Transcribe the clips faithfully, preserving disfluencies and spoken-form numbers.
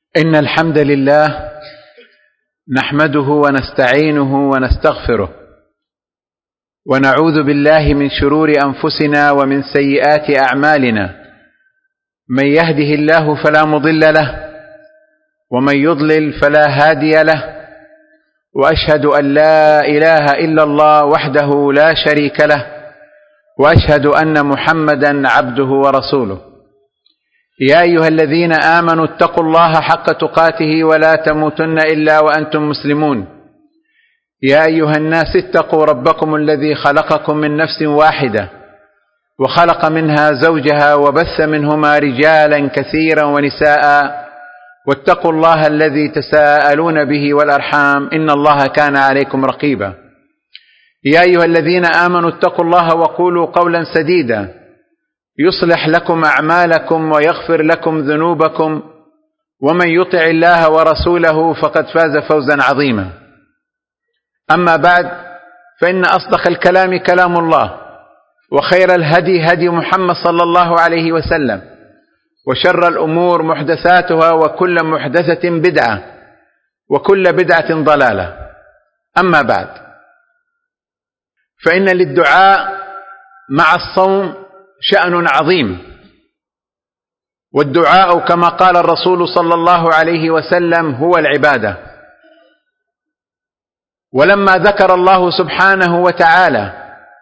إن الحمد لله نحمده ونستعينه ونستغفره ونعوذ بالله من شرور أنفسنا ومن سيئات أعمالنا. من يهده الله فلا مضل له ومن يضلل فلا هادي له، وأشهد أن لا إله إلا الله وحده لا شريك له، وأشهد أن محمدا عبده ورسوله. يا أيها الذين آمنوا اتقوا الله حق تقاته ولا تموتن إلا وأنتم مسلمون. يا أيها الناس اتقوا ربكم الذي خلقكم من نفس واحدة وخلق منها زوجها وبث منهما رجالا كثيرا ونساء، واتقوا الله الذي تساءلون به والأرحام إن الله كان عليكم رقيبا. يا أيها الذين آمنوا اتقوا الله وقولوا قولا سديدا يصلح لكم أعمالكم ويغفر لكم ذنوبكم، ومن يطع الله ورسوله فقد فاز فوزا عظيما. أما بعد، فإن أصدق الكلام كلام الله، وخير الهدي هدي محمد صلى الله عليه وسلم، وشر الأمور محدثاتها، وكل محدثة بدعة، وكل بدعة ضلالة. أما بعد، فإن للدعاء مع الصوم شأن عظيم، والدعاء كما قال الرسول صلى الله عليه وسلم هو العبادة. ولما ذكر الله سبحانه وتعالى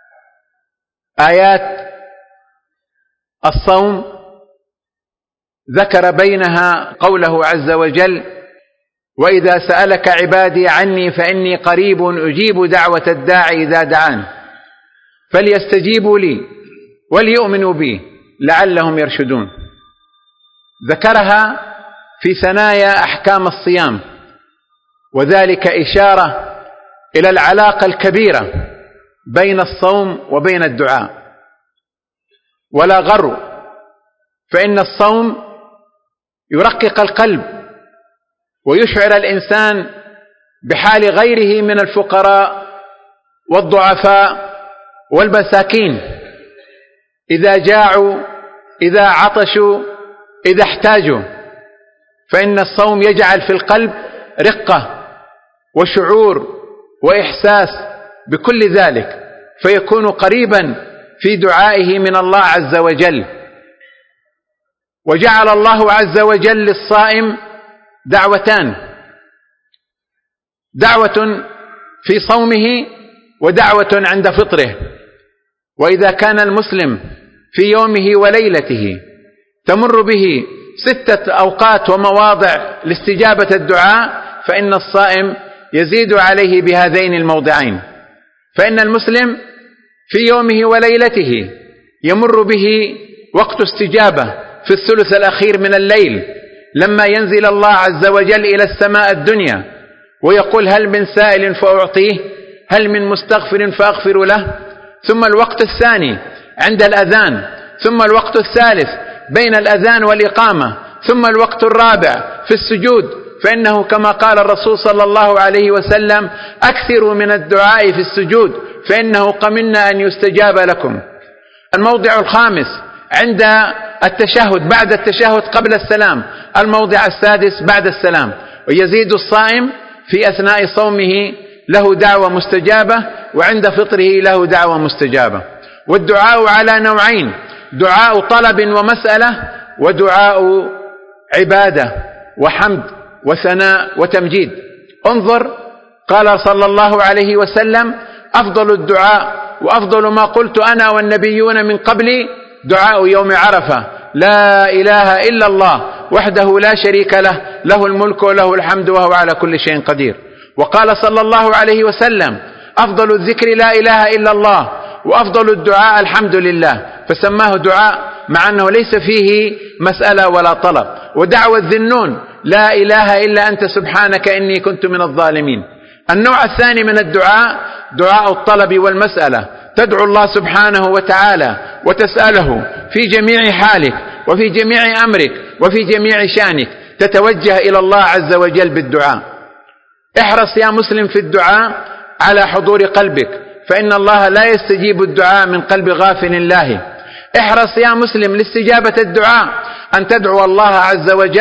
آيات الصوم ذكر بينها قوله عز وجل: وإذا سألك عبادي عني فإني قريب أجيب دعوة الداعي إذا دعان فليستجيبوا لي وليؤمنوا بي لعلهم يرشدون. ذكرها في ثنايا أحكام الصيام، وذلك إشارة إلى العلاقة الكبيرة بين الصوم وبين الدعاء. ولا غر، فإن الصوم يرقق القلب ويشعر الإنسان بحال غيره من الفقراء والضعفاء والمساكين إذا جاعوا، إذا عطشوا، إذا احتاجوا. فإن الصوم يجعل في القلب رقة وشعور وإحساس بكل ذلك، فيكون قريبا في دعائه من الله عز وجل. وجعل الله عز وجل للصائم دعوتان: دعوة في صومه ودعوة عند فطره. وإذا كان المسلم في يومه وليلته تمر به ستة أوقات ومواضع لاستجابة الدعاء، فإن الصائم يزيد عليه بهذين الموضعين. فإن المسلم في يومه وليلته يمر به وقت استجابة في الثلث الأخير من الليل، لما ينزل الله عز وجل إلى السماء الدنيا ويقول: هل من سائل فأعطيه، هل من مستغفر فأغفر له. ثم الوقت الثاني عند الأذان، ثم الوقت الثالث بين الأذان والإقامة، ثم الوقت الرابع في السجود. فإنه كما قال الرسول صلى الله عليه وسلم: أكثروا من الدعاء في السجود فإنه قمنا أن يستجاب لكم. الموضع الخامس عند التشهد، بعد التشهد قبل السلام، الموضع السادس بعد السلام. ويزيد الصائم في أثناء صومه له دعوة مستجابة، وعند فطره له دعوة مستجابة. والدعاء على نوعين: دعاء طلب ومسألة، ودعاء عبادة وحمد وثناء وتمجيد. انظر، قال صلى الله عليه وسلم: أفضل الدعاء وأفضل ما قلت أنا والنبيون من قبلي دعاء يوم عرفة: لا إله إلا الله وحده لا شريك له، له الملك وله الحمد وهو على كل شيء قدير. وقال صلى الله عليه وسلم: أفضل الذكر لا إله إلا الله، وأفضل الدعاء الحمد لله. فسماه دعاء مع أنه ليس فيه مسألة ولا طلب. ودعوة ذنون: لا إله إلا أنت سبحانك إني كنت من الظالمين. النوع الثاني من الدعاء دعاء الطلب والمسألة، تدعو الله سبحانه وتعالى وتسأله في جميع حالك وفي جميع أمرك وفي جميع شأنك، تتوجه إلى الله عز وجل بالدعاء. احرص يا مسلم في الدعاء على حضور قلبك، فإن الله لا يستجيب الدعاء من قلب غافل لاهٍ. احرص يا مسلم لاستجابة الدعاء أن تدعو الله عز وجل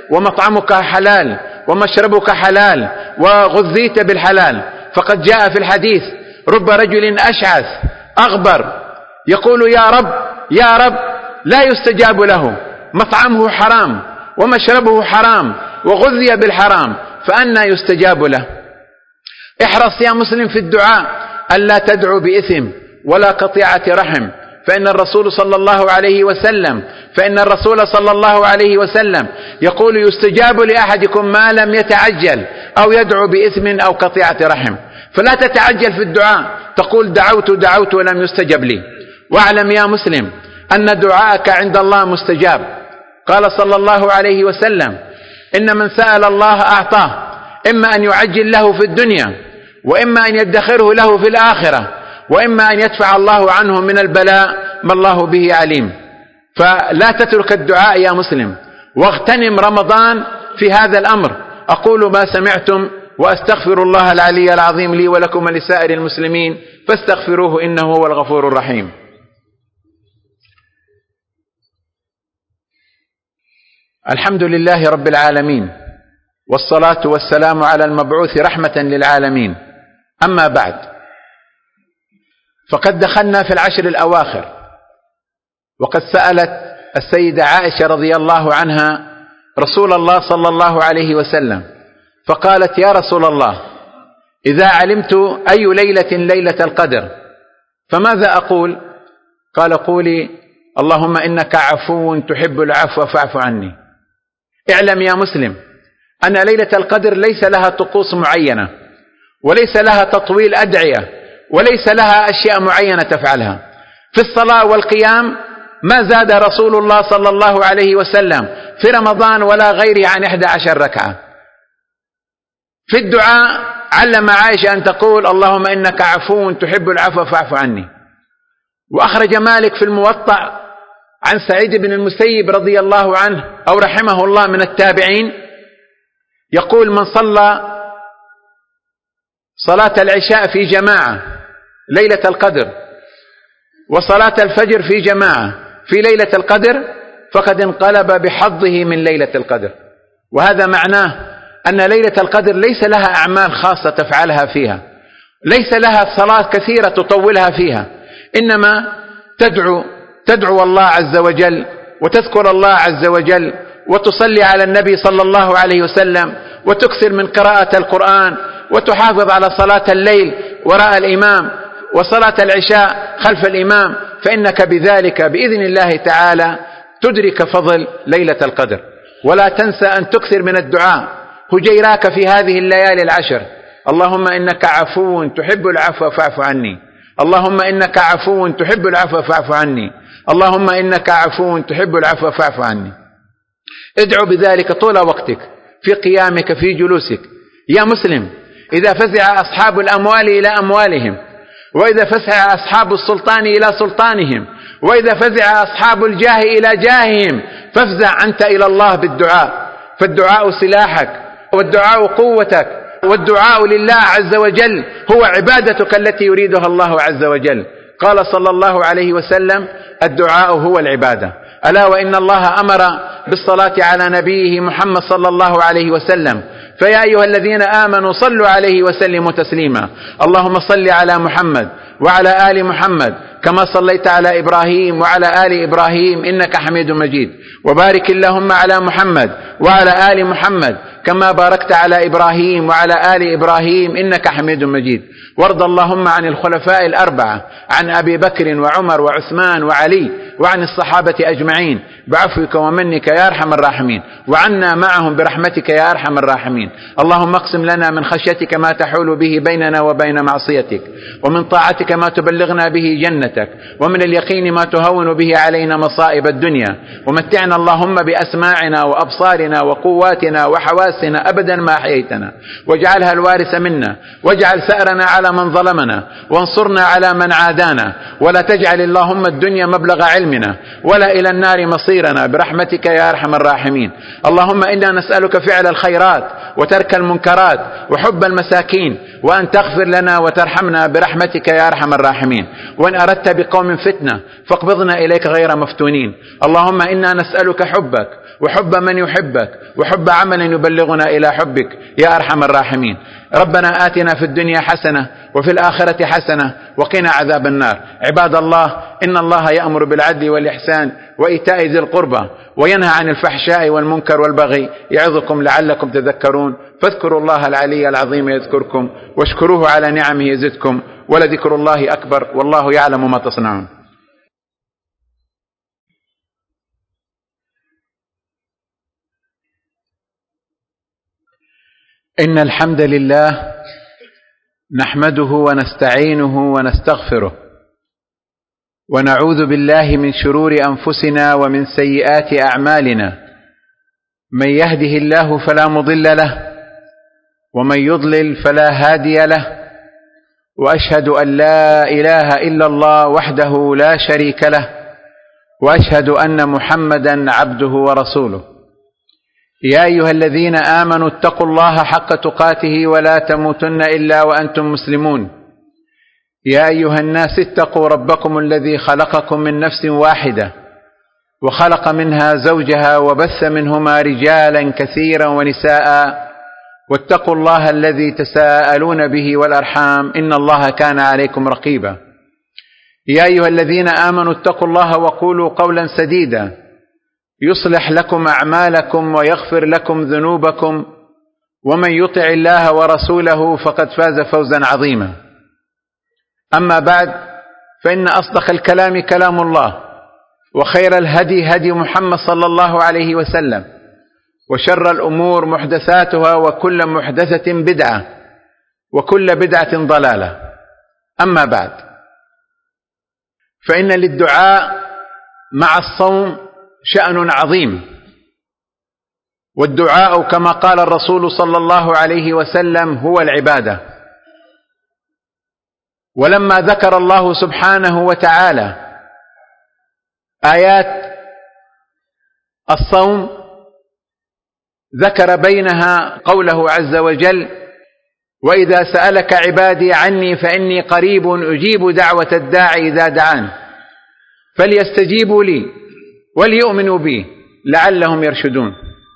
ومطعمك حلال ومشربك حلال وغذيت بالحلال. فقد جاء في الحديث: رب رجل أشعث أغبر يقول يا رب يا رب لا يستجاب له، مطعمه حرام ومشربه حرام وغذي بالحرام، فأنى يستجاب له؟ احرص يا مسلم في الدعاء ألا تدعو بإثم ولا قطيعة رحم، فإن الرسول صلى الله عليه وسلم فإن الرسول صلى الله عليه وسلم يقول: يستجاب لأحدكم ما لم يتعجل أو يدعو بإثم أو قطيعة رحم. فلا تتعجل في الدعاء تقول دعوت دعوت ولم يستجب لي. واعلم يا مسلم أن دعاءك عند الله مستجاب. قال صلى الله عليه وسلم: إن من سأل الله أعطاه، إما أن يعجل له في الدنيا، وإما أن يدخره له في الآخرة، وإما أن يدفع الله عنه من البلاء ما الله به عليم. فلا تترك الدعاء يا مسلم، واغتنم رمضان في هذا الأمر. أقول ما سمعتم وأستغفر الله العلي العظيم لي ولكم ولسائر المسلمين فاستغفروه إنه هو الغفور الرحيم. الحمد لله رب العالمين، والصلاة والسلام على المبعوث رحمة للعالمين. أما بعد، فقد دخلنا في العشر الأواخر، وقد سألت السيدة عائشة رضي الله عنها رسول الله صلى الله عليه وسلم فقالت: يا رسول الله، إذا علمت أي ليلة ليلة القدر فماذا أقول؟ قال: قولي: اللهم إنك عفو تحب العفو فاعف عني. اعلم يا مسلم أن ليلة القدر ليس لها طقوس معينة، وليس لها تطويل أدعية، وليس لها أشياء معينة تفعلها. في الصلاة والقيام ما زاد رسول الله صلى الله عليه وسلم في رمضان ولا غيره عن إحدى عشر ركعة. في الدعاء علم عائشة أن تقول: اللهم إنك عفو تحب العفو فاعف عني. وأخرج مالك في الموطأ عن سعيد بن المسيب رضي الله عنه أو رحمه الله من التابعين يقول: من صلى صلاة العشاء في جماعة ليلة القدر وصلاة الفجر في جماعة في ليلة القدر فقد انقلب بحظه من ليلة القدر. وهذا معناه أن ليلة القدر ليس لها أعمال خاصة تفعلها فيها، ليس لها صلاة كثيرة تطولها فيها، إنما تدعو تدعو الله عز وجل وتذكر الله عز وجل وتصلي على النبي صلى الله عليه وسلم وتكثر من قراءة القرآن وتحافظ على صلاة الليل وراء الإمام وصلاة العشاء خلف الإمام، فإنك بذلك بإذن الله تعالى تدرك فضل ليلة القدر. ولا تنسى أن تكثر من الدعاء هجيراك في هذه الليالي العشر: اللهم إنك عفو تحب العفو فاعف عني، اللهم إنك عفو تحب العفو فاعف عني، اللهم إنك عفو تحب العفو فاعف عني. ادعو بذلك طول وقتك، في قيامك، في جلوسك. يا مسلم، إذا فزع أصحاب الأموال إلى أموالهم، وإذا فزع أصحاب السلطان إلى سلطانهم، وإذا فزع أصحاب الجاه إلى جاههم، فافزع أنت إلى الله بالدعاء، فالدعاء سلاحك والدعاء قوتك، والدعاء لله عز وجل هو عبادتك التي يريدها الله عز وجل. قال صلى الله عليه وسلم: الدعاء هو العبادة. ألا وإن الله أمر بالصلاة على نبيه محمد صلى الله عليه وسلم: فيا أيها الذين آمنوا صلوا عليه وسلموا تسليما. اللهم صل على محمد وعلى آل محمد كما صليت على إبراهيم وعلى آل إبراهيم إنك حميد مجيد، وبارك اللهم على محمد وعلى آل محمد كما باركت على إبراهيم وعلى آل إبراهيم إنك حميد مجيد. وارض اللهم عن الخلفاء الأربعة، عن أبي بكر وعمر وعثمان وعلي، وعن الصحابة أجمعين بعفوك ومنك يا أرحم الراحمين، وعنا معهم برحمتك يا أرحم الراحمين. اللهم اقسم لنا من خشيتك ما تحول به بيننا وبين معصيتك، ومن طاعتك ما تبلغنا به جنتك، ومن اليقين ما تهون به علينا مصائب الدنيا، ومتعنا اللهم بأسماعنا وأبصارنا وقواتنا وحواسنا أبدا ما أحييتنا، واجعلها الوارث منا، واجعل ثأرنا على من ظلمنا، وانصرنا على من عادانا، ولا تجعل اللهم الدنيا مبلغ علمنا ولا إلى النار مصيرنا برحمتك يا أرحم الراحمين. اللهم إنا نسألك فعل الخيرات وترك المنكرات وحب المساكين، وأن تغفر لنا وترحمنا برحمتك يا أرحم الراحمين. وإن أردت بقوم فتنة فاقبضنا إليك غير مفتونين. اللهم إنا نسألك حبك وحب من يحبك وحب عمل يبلغنا إلى حبك يا أرحم الراحمين. ربنا آتنا في الدنيا حسنة وفي الآخرة حسنة وقنا عذاب النار. عباد الله، إن الله يأمر بالعدل والإحسان وإيتاء ذي القربى وينهى عن الفحشاء والمنكر والبغي يعظكم لعلكم تذكرون. فاذكروا الله العلي العظيم يذكركم واشكروه على نعمه يزدكم ولذكر الله أكبر والله يعلم ما تصنعون. إن الحمد لله نحمده ونستعينه ونستغفره ونعوذ بالله من شرور أنفسنا ومن سيئات أعمالنا. من يهده الله فلا مضل له ومن يضلل فلا هادي له، وأشهد أن لا إله إلا الله وحده لا شريك له، وأشهد أن محمدا عبده ورسوله. يا أيها الذين آمنوا اتقوا الله حق تقاته ولا تموتن إلا وأنتم مسلمون. يا أيها الناس اتقوا ربكم الذي خلقكم من نفس واحدة وخلق منها زوجها وبث منهما رجالا كثيرا ونساء، واتقوا الله الذي تساءلون به والأرحام إن الله كان عليكم رقيبا. يا أيها الذين آمنوا اتقوا الله وقولوا قولا سديدا يصلح لكم أعمالكم ويغفر لكم ذنوبكم، ومن يطع الله ورسوله فقد فاز فوزا عظيما. أما بعد، فإن أصدق الكلام كلام الله، وخير الهدي هدي محمد صلى الله عليه وسلم، وشر الأمور محدثاتها وكل محدثة بدعة وكل بدعة ضلالة. أما بعد، فإن للدعاء مع الصوم شأن عظيم، والدعاء كما قال الرسول صلى الله عليه وسلم هو العبادة. ولما ذكر الله سبحانه وتعالى آيات الصوم ذكر بينها قوله عز وجل: وإذا سألك عبادي عني فإني قريب أجيب دعوة الداعي إذا دعان فليستجيبوا لي وليؤمنوا بي لعلهم يرشدون.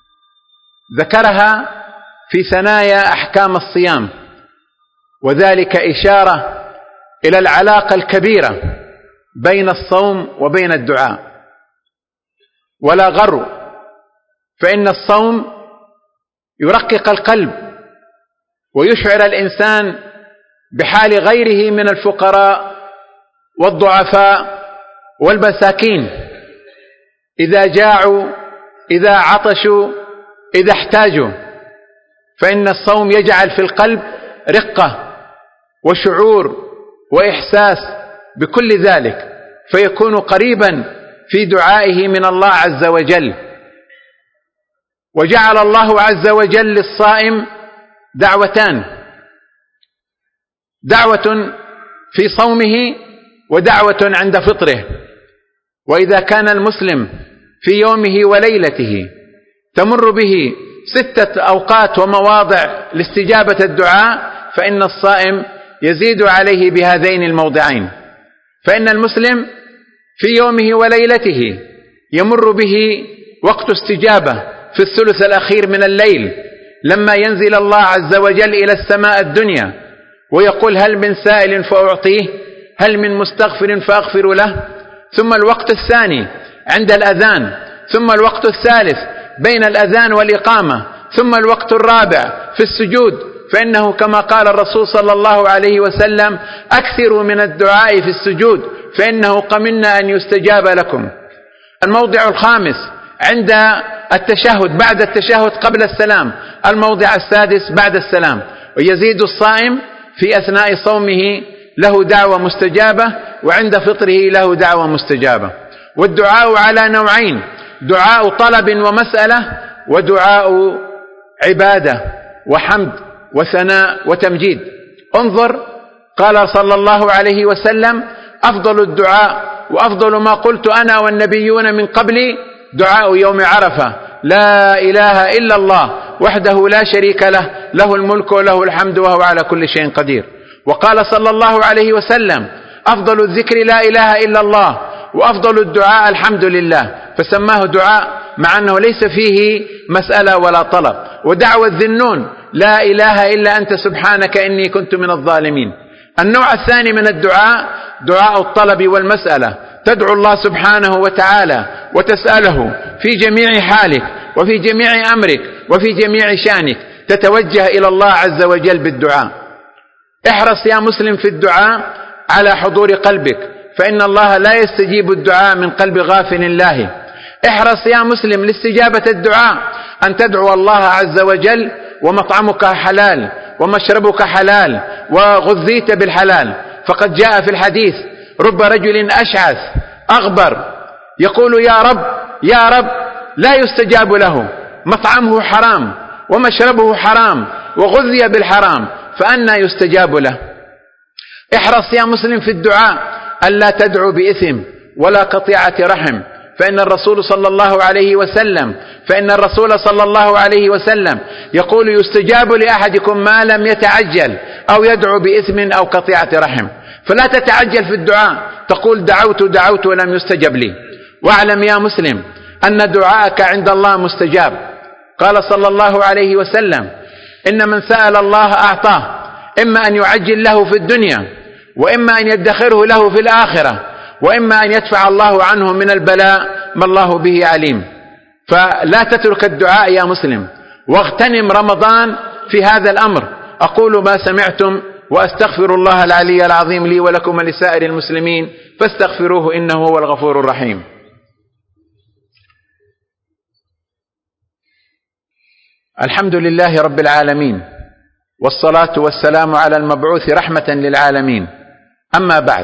ذكرها في ثنايا أحكام الصيام، وذلك إشارة إلى العلاقة الكبيرة بين الصوم وبين الدعاء. ولا غر، فإن الصوم يرقق القلب ويشعر الإنسان بحال غيره من الفقراء والضعفاء والمساكين إذا جاعوا، إذا عطشوا، إذا احتاجوا. فإن الصوم يجعل في القلب رقة وشعور وإحساس بكل ذلك، فيكون قريبا في دعائه من الله عز وجل. وجعل الله عز وجل للصائم دعوتان: دعوة في صومه ودعوة عند فطره. وإذا كان المسلم في يومه وليلته تمر به ستة أوقات ومواضع لاستجابة الدعاء، فإن الصائم يزيد عليه بهذين الموضعين. فإن المسلم في يومه وليلته يمر به وقت استجابة في الثلث الأخير من الليل، لما ينزل الله عز وجل إلى السماء الدنيا ويقول: هل من سائل فأعطيه، هل من مستغفر فأغفر له. ثم الوقت الثاني عند الأذان، ثم الوقت الثالث بين الأذان والإقامة، ثم الوقت الرابع في السجود. فإنه كما قال الرسول صلى الله عليه وسلم: أكثروا من الدعاء في السجود فإنه قمنا أن يستجاب لكم. الموضع الخامس عند التشهد، بعد التشهد قبل السلام، الموضع السادس بعد السلام. ويزيد الصائم في أثناء صومه له دعوة مستجابة، وعند فطره له دعوة مستجابة. والدعاء على نوعين: دعاء طلب ومسألة، ودعاء عبادة وحمد وثناء وتمجيد. انظر، قال صلى الله عليه وسلم: أفضل الدعاء وأفضل ما قلت أنا والنبيون من قبلي دعاء يوم عرفة: لا إله إلا الله وحده لا شريك له، له الملك وله الحمد وهو على كل شيء قدير. وقال صلى الله عليه وسلم: أفضل الذكر لا إله إلا الله، وأفضل الدعاء الحمد لله، فسماه دعاء مع أنه ليس فيه مسألة ولا طلب. ودعوة الذنون: لا إله إلا أنت سبحانك إني كنت من الظالمين. النوع الثاني من الدعاء دعاء الطلب والمسألة، تدعو الله سبحانه وتعالى وتسأله في جميع حالك وفي جميع أمرك وفي جميع شانك، تتوجه إلى الله عز وجل بالدعاء. احرص يا مسلم في الدعاء على حضور قلبك، فإن الله لا يستجيب الدعاء من قلب غافل لاهٍ. احرص يا مسلم لاستجابة الدعاء أن تدعو الله عز وجل ومطعمك حلال ومشربك حلال وغذيت بالحلال، فقد جاء في الحديث: رب رجل أشعث أغبر يقول يا رب يا رب لا يستجاب له، مطعمه حرام ومشربه حرام وغذي بالحرام، فأنى يستجاب له؟ احرص يا مسلم في الدعاء ألا تدعو بإثم ولا قطيعة رحم، فإن الرسول صلى الله عليه وسلم فإن الرسول صلى الله عليه وسلم يقول: يستجاب لأحدكم ما لم يتعجل أو يدعو بإثم أو قطيعة رحم. فلا تتعجل في الدعاء، تقول دعوت دعوت ولم يستجب لي. واعلم يا مسلم أن دعاءك عند الله مستجاب. قال صلى الله عليه وسلم: إن من سأل الله أعطاه، إما أن يعجل له في الدنيا، وإما أن يدخره له في الآخرة، وإما أن يدفع الله عنه من البلاء ما الله به عليم. فلا تترك الدعاء يا مسلم، واغتنم رمضان في هذا الأمر. أقول ما سمعتم وأستغفر الله العلي العظيم لي ولكم ولسائر المسلمين، فاستغفروه إنه هو الغفور الرحيم. الحمد لله رب العالمين، والصلاة والسلام على المبعوث رحمة للعالمين. أما بعد،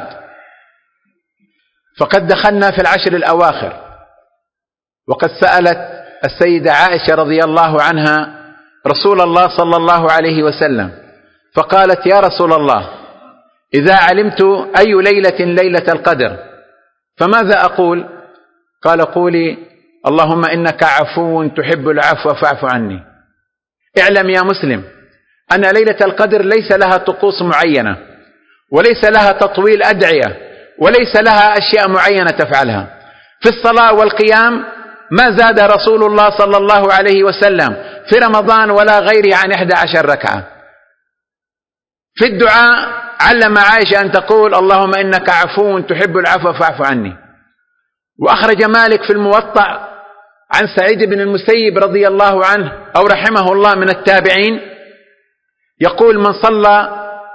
فقد دخلنا في العشر الأواخر، وقد سألت السيدة عائشة رضي الله عنها رسول الله صلى الله عليه وسلم فقالت: يا رسول الله، إذا علمت أي ليلة ليلة القدر فماذا أقول؟ قال: قولي: اللهم إنك عفو تحب العفو فاعف عني. اعلم يا مسلم أن ليلة القدر ليس لها طقوس معينة، وليس لها تطويل أدعية، وليس لها أشياء معينة تفعلها. في الصلاة والقيام ما زاد رسول الله صلى الله عليه وسلم في رمضان ولا غيره عن إحدى عشر ركعة. في الدعاء علم عائشة أن تقول: اللهم إنك عفو تحب العفو فاعف عني. وأخرج مالك في الموطأ عن سعيد بن المسيب رضي الله عنه أو رحمه الله من التابعين يقول: من صلى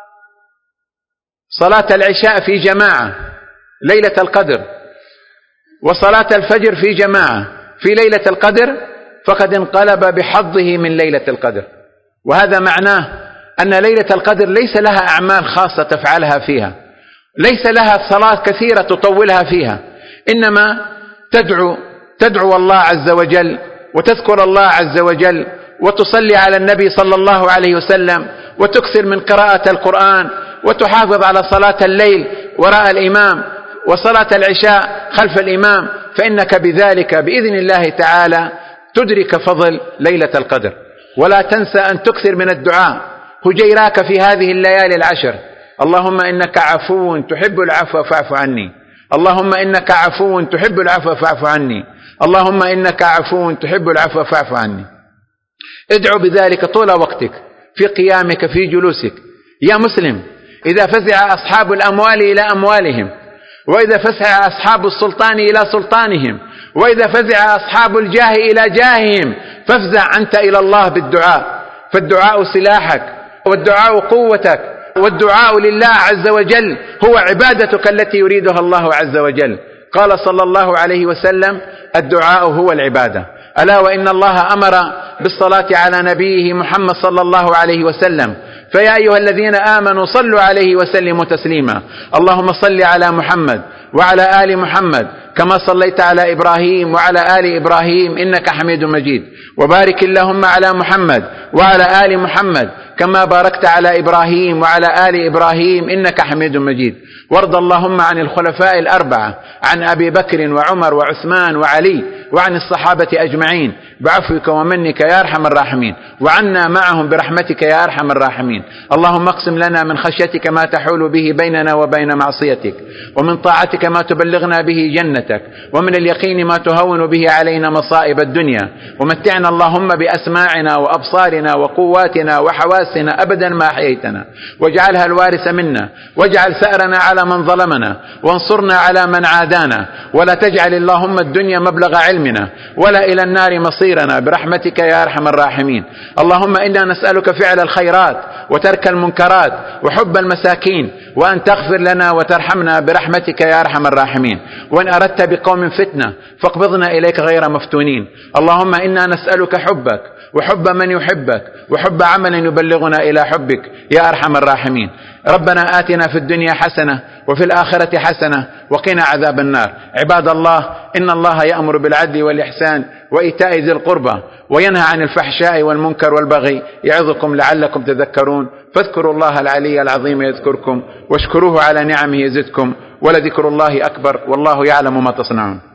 صلاة العشاء في جماعة ليلة القدر وصلاة الفجر في جماعة في ليلة القدر فقد انقلب بحظه من ليلة القدر. وهذا معناه أن ليلة القدر ليس لها أعمال خاصة تفعلها فيها، ليس لها صلاة كثيرة تطولها فيها، إنما تدعو تدعو الله عز وجل وتذكر الله عز وجل وتصلي على النبي صلى الله عليه وسلم وتكثر من قراءة القرآن وتحافظ على صلاة الليل وراء الإمام وصلاة العشاء خلف الإمام، فإنك بذلك بإذن الله تعالى تدرك فضل ليلة القدر. ولا تنسى أن تكثر من الدعاء هجيراك في هذه الليالي العشر: اللهم إنك عفو تحب العفو فاعف عني، اللهم إنك عفو تحب العفو فاعف عني، اللهم إنك عفو تحب العفو فاعف عني. ادعو بذلك طول وقتك، في قيامك، في جلوسك. يا مسلم، إذا فزع أصحاب الأموال إلى أموالهم، وإذا فزع أصحاب السلطان إلى سلطانهم، وإذا فزع أصحاب الجاه إلى جاههم، فافزع أنت إلى الله بالدعاء، فالدعاء سلاحك، والدعاء قوتك، والدعاء لله عز وجل هو عبادتك التي يريدها الله عز وجل. قال صلى الله عليه وسلم: الدعاء هو العبادة. ألا وإن الله أمر بالصلاة على نبيه محمد صلى الله عليه وسلم: فيا أيها الذين آمنوا صلوا عليه وسلموا تسليما. اللهم صل على محمد وعلى آل محمد كما صليت على إبراهيم وعلى آل إبراهيم إنك حميد مجيد، وبارك اللهم على محمد وعلى آل محمد كما باركت على إبراهيم وعلى آل إبراهيم إنك حميد مجيد. وارض اللهم عن الخلفاء الأربعة، عن أبي بكر وعمر وعثمان وعلي وعن الصحابة أجمعين بعفوك ومنك يا أرحم الراحمين، وعنا معهم برحمتك يا أرحم الراحمين. اللهم اقسم لنا من خشيتك ما تحول به بيننا وبين معصيتك، ومن طاعتك ما تبلغنا به جنتك، ومن اليقين ما تهون به علينا مصائب الدنيا، ومتعنا اللهم بأسماعنا وأبصارنا وقواتنا وحواسنا أبدا ما أحييتنا، واجعلها الوارث منا، واجعل ثأرنا على من ظلمنا، وانصرنا على من عادانا، ولا تجعل اللهم الدنيا مبلغ علمنا ولا إلى النار مصيرنا برحمتك يا أرحم الراحمين. اللهم إنا نسألك فعل الخيرات وترك المنكرات وحب المساكين، وأن تغفر لنا وترحمنا برحمتك يا أرحم الراحمين. وإن أردت بقوم فتنة فاقبضنا إليك غير مفتونين. اللهم إنا نسألك حبك وحب من يحبك وحب عمل يبلغنا إلى حبك يا أرحم الراحمين. ربنا آتنا في الدنيا حسنة وفي الآخرة حسنة وقنا عذاب النار. عباد الله، إن الله يأمر بالعدل والإحسان وإيتاء ذي القربى وينهى عن الفحشاء والمنكر والبغي يعظكم لعلكم تذكرون. فاذكروا الله العلي العظيم يذكركم، واشكروه على نعمه يزدكم، ولذكر الله أكبر، والله يعلم ما تصنعون.